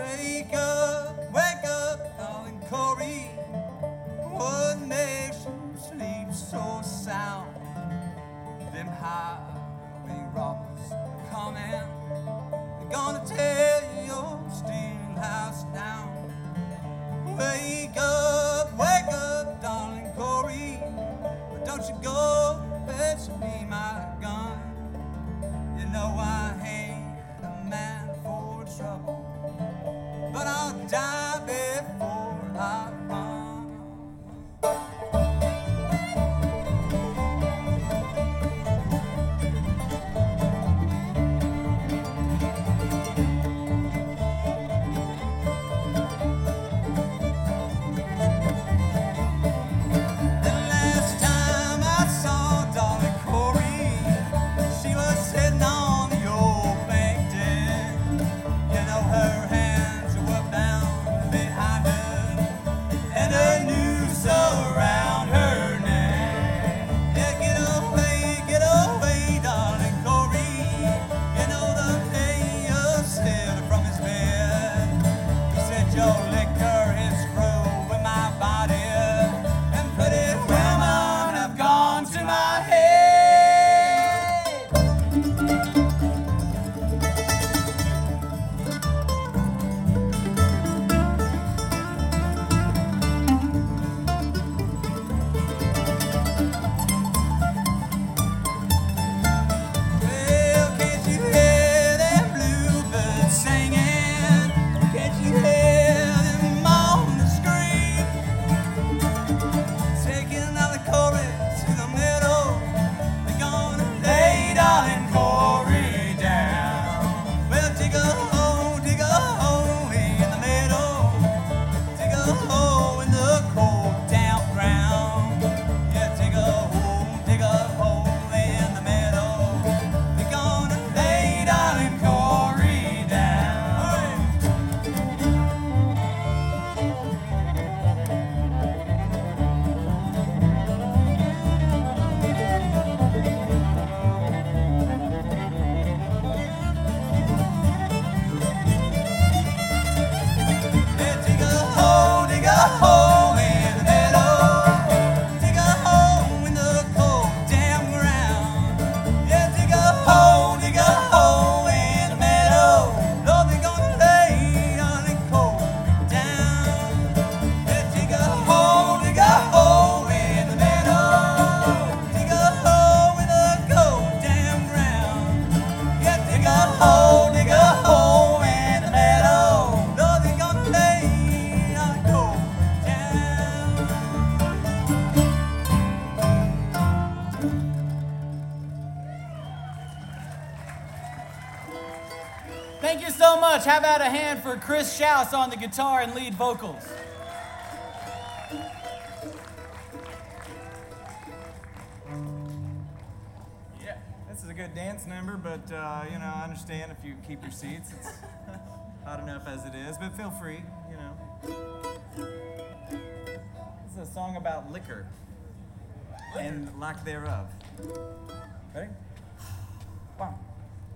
Wake up, darling Corey. What makes you sleep so sound? Them highway robbers are coming. They're gonna tear your steel house down. Wake up, darling Corey. But don't you go fetch me my gun. You know I ain't a man for trouble, but I'll die before I run. Thank you so much. How about a hand for Chris Schaus on the guitar and lead vocals? Yeah, this is a good dance number, but you know, I understand if you keep your seats. It's hot enough as it is, but feel free, you know. This is a song about liquor and lack thereof. Ready? 1,